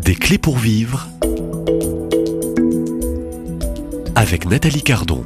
Des clés pour vivre avec Nathalie Cardon.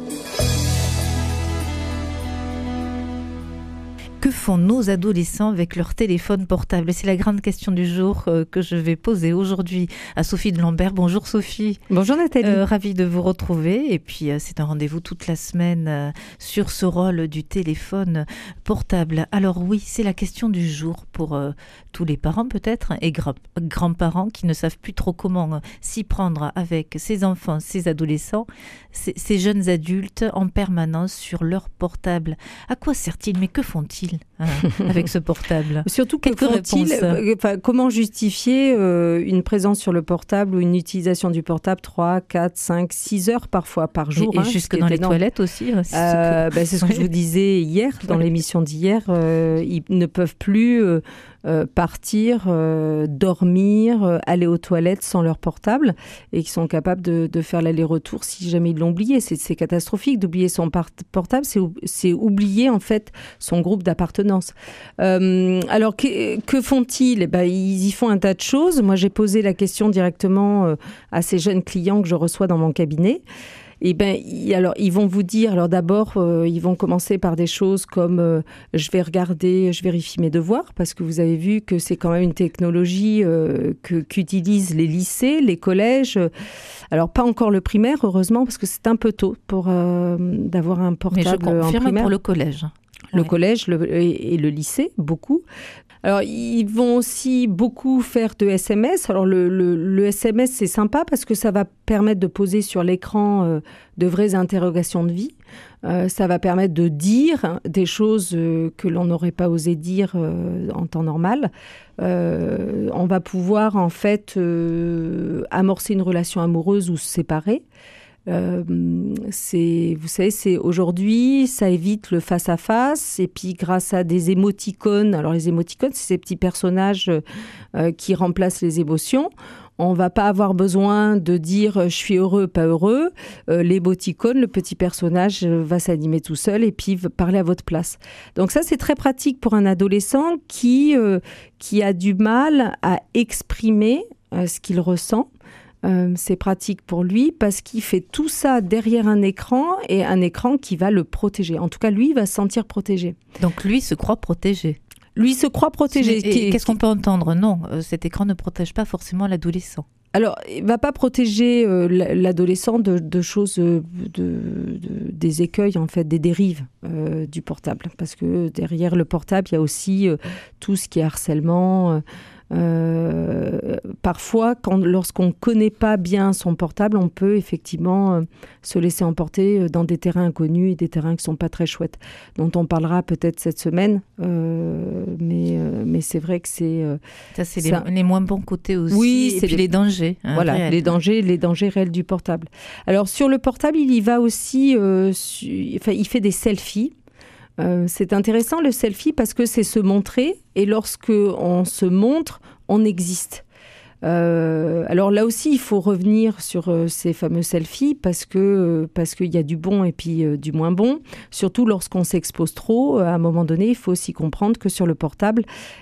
Que font nos adolescents avec leur téléphone portable? C'est la grande question du jour que je vais poser aujourd'hui à Sophie de Lambert. Bonjour Sophie. Bonjour Nathalie. Ravie de vous retrouver. Et puis c'est un rendez-vous toute la semaine sur ce rôle du téléphone portable. Alors oui, c'est la question du jour pour tous les parents peut-être et grands-parents qui ne savent plus trop comment s'y prendre avec ces enfants, ces adolescents, ces jeunes adultes en permanence sur leur portable. À quoi sert-il? Mais que font-ils avec ce portable? Surtout, comment justifier une présence sur le portable ou une utilisation du portable 3, 4, 5, 6 heures parfois par jour. Et jusque dans les toilettes aussi. C'est ce que je vous disais hier, dans l'émission d'hier. Ils ne peuvent plus partir, dormir, aller aux toilettes sans leur portable et qui sont capables de faire l'aller-retour si jamais ils l'ont oublié. C'est catastrophique d'oublier son portable, c'est oublier en fait son groupe d'appartenance. Alors que font-ils? Ils y font un tas de choses. Moi j'ai posé la question directement à ces jeunes clients que je reçois dans mon cabinet. Alors ils vont vous dire, alors d'abord ils vont commencer par des choses comme je vérifie mes devoirs, parce que vous avez vu que c'est quand même une technologie qu'utilisent les lycées, les collèges, alors pas encore le primaire heureusement, parce que c'est un peu tôt pour d'avoir un portable. Mais je confirme en primaire. Pour le collège. Le collège et le lycée, beaucoup. Alors, ils vont aussi beaucoup faire de SMS. Alors, le SMS, c'est sympa parce que ça va permettre de poser sur l'écran de vraies interrogations de vie. Ça va permettre de dire des choses que l'on n'aurait pas osé dire en temps normal. On va pouvoir, en fait, amorcer une relation amoureuse ou se séparer. Vous savez, c'est aujourd'hui, ça évite le face-à-face, et puis grâce à des émoticônes. Alors les émoticônes, c'est ces petits personnages qui remplacent les émotions. On va pas avoir besoin de dire je suis heureux, pas heureux. L'émoticône, le petit personnage va s'animer tout seul et puis va parler à votre place. Donc ça, c'est très pratique pour un adolescent qui a du mal à exprimer ce qu'il ressent. C'est pratique pour lui parce qu'il fait tout ça derrière un écran et un écran qui va le protéger. En tout cas, lui, il va se sentir protégé. Donc lui se croit protégé. Lui se croit protégé. Qu'est-ce qu'on peut entendre? Non, cet écran ne protège pas forcément l'adolescent. Alors, il ne va pas protéger l'adolescent de choses, des écueils, en fait, des dérives du portable. Parce que derrière le portable, il y a aussi tout ce qui est harcèlement. Parfois, lorsqu'on ne connaît pas bien son portable, on peut effectivement se laisser emporter dans des terrains inconnus et des terrains qui ne sont pas très chouettes, dont on parlera peut-être cette semaine. Mais c'est vrai que c'est... ça, c'est les moins bons côtés aussi, oui, et puis les dangers. Voilà, réels. les dangers réels du portable. Alors, sur le portable, il y va aussi... il fait des selfies. C'est intéressant le selfie parce que c'est se montrer et lorsque on se montre, on existe. Alors là aussi, il faut revenir sur ces fameux selfies parce qu'il y a du bon et puis du moins bon. Surtout lorsqu'on s'expose trop, à un moment donné, il faut aussi comprendre que sur le portable,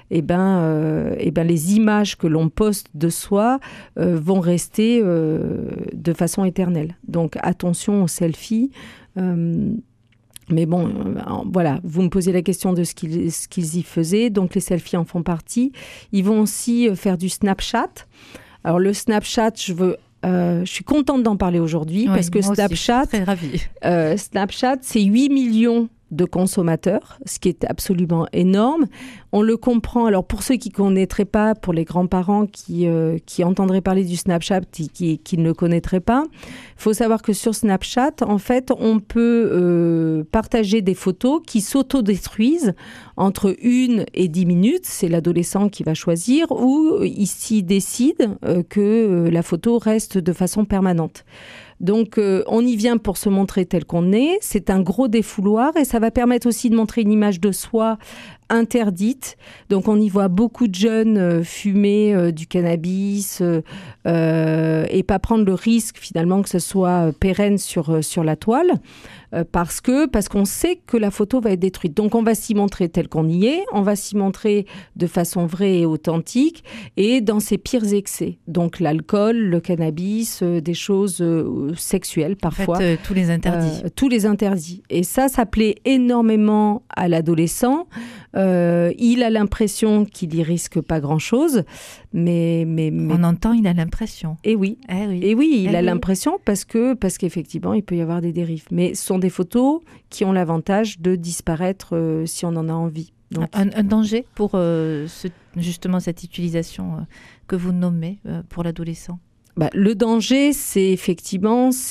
les images que l'on poste de soi vont rester de façon éternelle. Donc attention aux selfies. Mais bon, voilà, vous me posez la question de ce qu'ils y faisaient, donc les selfies en font partie. Ils vont aussi faire du Snapchat. Alors le Snapchat, je suis contente d'en parler aujourd'hui parce que Snapchat, très ravie. Snapchat, c'est 8 millions de consommateurs, ce qui est absolument énorme. On le comprend. Alors pour ceux qui ne connaîtraient pas, pour les grands-parents qui entendraient parler du Snapchat, qui ne le connaîtraient pas, il faut savoir que sur Snapchat, en fait, on peut partager des photos qui s'autodétruisent entre 1 et 10 minutes. C'est l'adolescent qui va choisir ou il décide que la photo reste de façon permanente. Donc, on y vient pour se montrer tel qu'on est. C'est un gros défouloir et ça va permettre aussi de montrer une image de soi interdite. Donc, on y voit beaucoup de jeunes fumer du cannabis et pas prendre le risque finalement que ce soit pérenne sur la toile. parce qu'on sait que la photo va être détruite. Donc on va s'y montrer tel qu'on y est, on va s'y montrer de façon vraie et authentique et dans ses pires excès. Donc l'alcool, le cannabis, des choses sexuelles parfois. En fait, tous les interdits. Tous les interdits. Et ça plaît énormément à l'adolescent. Il a l'impression qu'il y risque pas grand-chose, mais on entend, il a l'impression. Et oui, il a l'impression parce qu'effectivement, il peut y avoir des dérives. Mais ce sont des photos qui ont l'avantage de disparaître si on en a envie. Donc, un danger pour justement cette utilisation que vous nommez pour l'adolescent. Le danger, c'est effectivement tout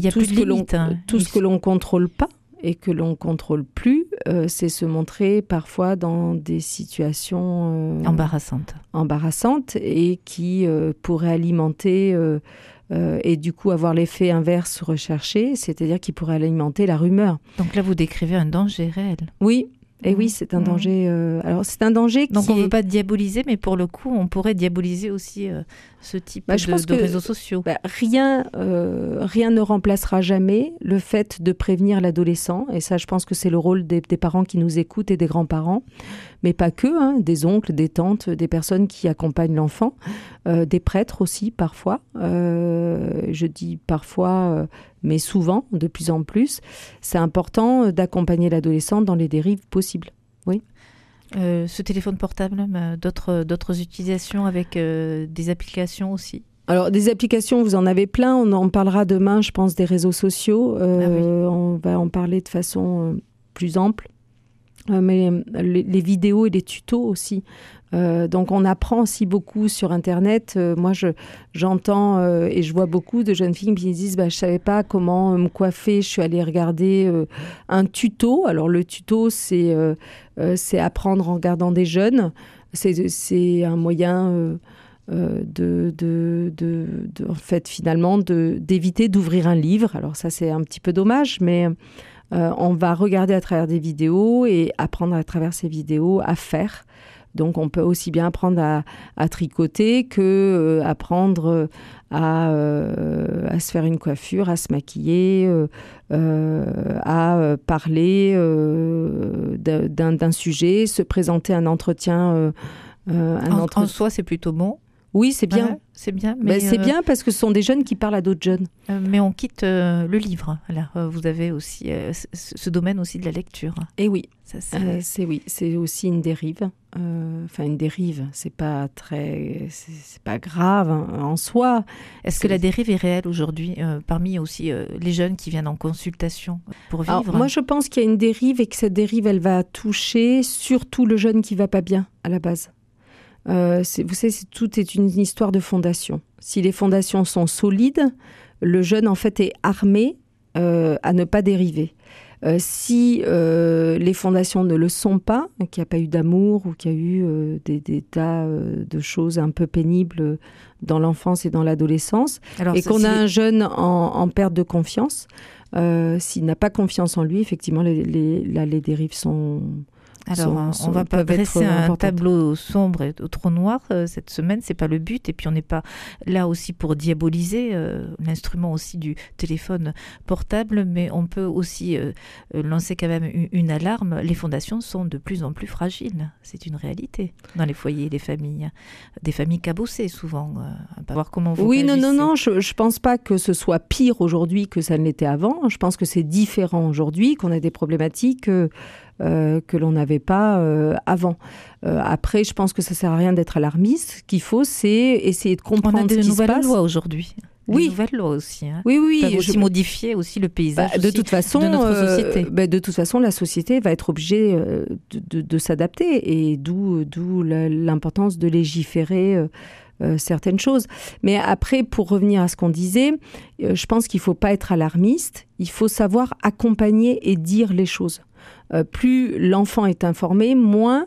ce que l'on contrôle pas. Et que l'on ne contrôle plus, c'est se montrer parfois dans des situations embarrassantes et qui pourraient alimenter et du coup avoir l'effet inverse recherché, c'est-à-dire qui pourrait alimenter la rumeur. Donc là, vous décrivez un danger réel. Oui. Et oui, c'est un danger. Alors, c'est un danger qui. Donc, on ne veut pas diaboliser, mais pour le coup, on pourrait diaboliser aussi ce type de réseaux sociaux. Rien ne remplacera jamais le fait de prévenir l'adolescent. Et ça, je pense que c'est le rôle des parents qui nous écoutent et des grands-parents. Mais pas que, des oncles, des tantes, des personnes qui accompagnent l'enfant, des prêtres aussi, parfois. Je dis parfois. Mais souvent, de plus en plus, c'est important d'accompagner l'adolescent dans les dérives possibles. Oui. Ce téléphone portable, d'autres utilisations avec des applications aussi? Alors, des applications, vous en avez plein. On en parlera demain, je pense, des réseaux sociaux. On va en parler de façon plus ample. Mais les vidéos et les tutos aussi. Donc on apprend aussi beaucoup sur Internet. Moi, j'entends et je vois beaucoup de jeunes filles qui me disent je savais pas comment me coiffer. Je suis allée regarder un tuto. Alors le tuto, c'est apprendre en regardant des jeunes. C'est un moyen en fait, finalement, d'éviter d'ouvrir un livre. Alors ça, c'est un petit peu dommage, mais on va regarder à travers des vidéos et apprendre à travers ces vidéos à faire. Donc, on peut aussi bien apprendre à tricoter que apprendre à se faire une coiffure, à se maquiller, à parler d'un sujet, se présenter un entretien. En soi, c'est plutôt bon. Oui, c'est bien. Ouais, c'est bien. Mais c'est bien parce que ce sont des jeunes qui parlent à d'autres jeunes. Mais on quitte le livre. Alors, vous avez aussi ce domaine aussi de la lecture. Et oui, c'est aussi une dérive. Une dérive, c'est pas grave en soi. Est-ce que la dérive est réelle aujourd'hui parmi aussi les jeunes qui viennent en consultation pour vivre? Alors, moi, je pense qu'il y a une dérive et que cette dérive, elle va toucher surtout le jeune qui va pas bien à la base. Vous savez, tout est une histoire de fondation. Si les fondations sont solides, le jeune en fait est armé à ne pas dériver. Si les fondations ne le sont pas, qu'il n'y a pas eu d'amour ou qu'il y a eu des tas de choses un peu pénibles dans l'enfance et dans l'adolescence, et qu'on a un jeune en perte de confiance, s'il n'a pas confiance en lui, effectivement, les dérives sont... Alors, on va pas dresser un tableau sombre et trop noir cette semaine, c'est pas le but. Et puis, on n'est pas là aussi pour diaboliser l'instrument aussi du téléphone portable, mais on peut aussi lancer quand même une alarme. Les fondations sont de plus en plus fragiles. C'est une réalité dans les foyers, les familles, des familles cabossées souvent. Voir comment vous réagissez. Non, je pense pas que ce soit pire aujourd'hui que ça ne l'était avant. Je pense que c'est différent aujourd'hui, qu'on a des problématiques que l'on n'avait pas avant. Après, je pense que ça sert à rien d'être alarmiste. Ce qu'il faut, c'est essayer de comprendre ce qui se passe. On a des nouvelles lois aujourd'hui. Oui. Des nouvelles lois aussi. Oui. Peuvent aussi modifier aussi le paysage de toute façon, de notre société. De toute façon, la société va être obligée de s'adapter et d'où l'importance de légiférer certaines choses. Mais après, pour revenir à ce qu'on disait, je pense qu'il ne faut pas être alarmiste. Il faut savoir accompagner et dire les choses. Plus l'enfant est informé, moins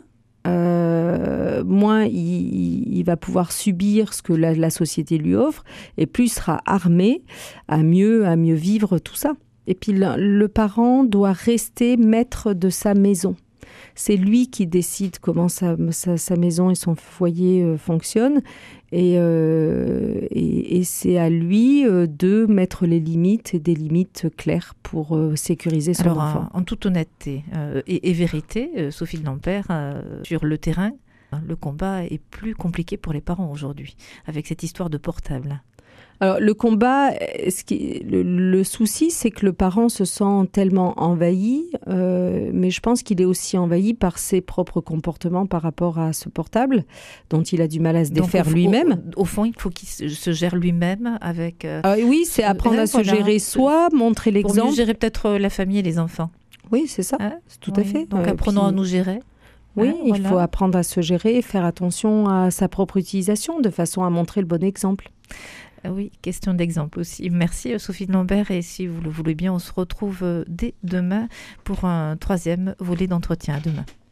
il va pouvoir subir ce que la société lui offre, et plus il sera armé à mieux vivre tout ça. Et puis le parent doit rester maître de sa maison. C'est lui qui décide comment sa maison et son foyer fonctionnent. Et c'est à lui de mettre les limites et des limites claires pour sécuriser son enfant. En toute honnêteté et vérité, Sophie de Lampert, sur le terrain, le combat est plus compliqué pour les parents aujourd'hui, avec cette histoire de portable. Alors le combat, le souci, c'est que le parent se sent tellement envahi, mais je pense qu'il est aussi envahi par ses propres comportements par rapport à ce portable, dont il a du mal à se défaire lui-même. Au fond, il faut qu'il se gère lui-même avec... oui, c'est apprendre à se gérer soi, montrer l'exemple. Pour mieux gérer peut-être la famille et les enfants. Oui, c'est ça, tout à fait. Donc apprenons à nous gérer. Oui, il faut apprendre à se gérer et faire attention à sa propre utilisation, de façon à montrer le bon exemple. Oui, question d'exemple aussi. Merci Sophie de Lampert, et si vous le voulez bien, on se retrouve dès demain pour un 3e volet d'entretien. À demain.